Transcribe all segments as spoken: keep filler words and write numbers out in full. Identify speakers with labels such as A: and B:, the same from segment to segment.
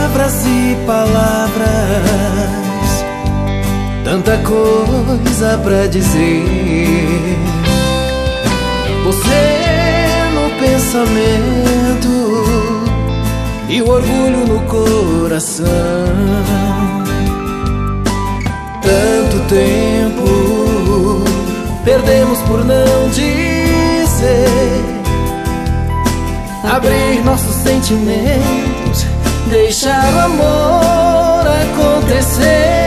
A: palavras e palavras, tanta coisa pra dizer. Você no pensamento e o orgulho no coração. Tanto tempo perdemos por não dizer, abrir nossos sentimentos, deixar o amor acontecer.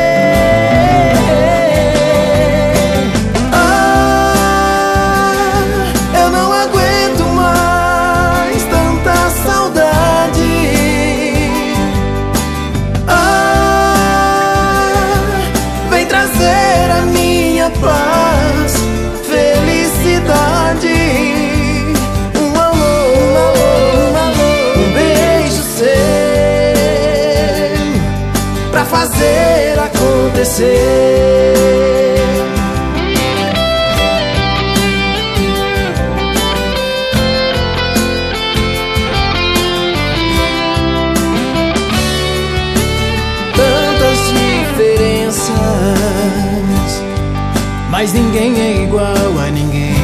A: Ah, eu não aguento mais tanta saudade. Ah, vem trazer a minha paz, felicidade. Fazer acontecer. Tantas diferenças, mas ninguém é igual a ninguém.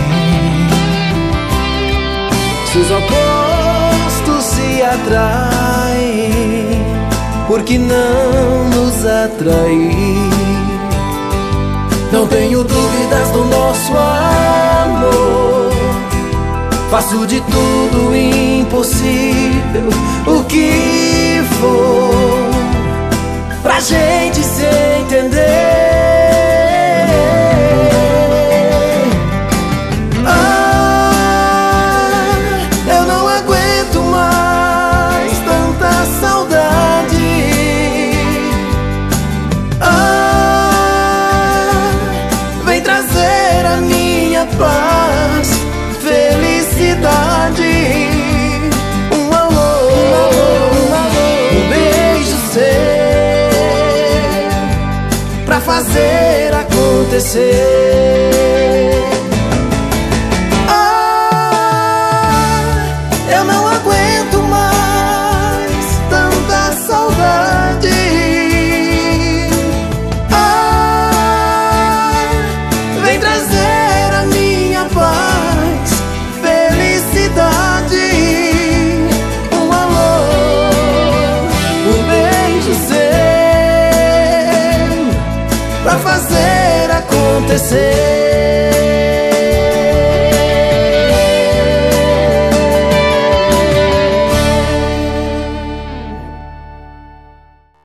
A: Se os opostos se atraem, por que não nos atrair? Não tenho dúvidas do nosso amor. Faço de tudo o impossível, o que for, pra gente se entender. Paz, felicidade, um amor, um, amor, um, amor, um beijo seu, pra fazer acontecer. Ah, eu não aguento mais tanta saudade. Ah, vem trazer paz, felicidade, um amor, um beijo seu, pra fazer acontecer.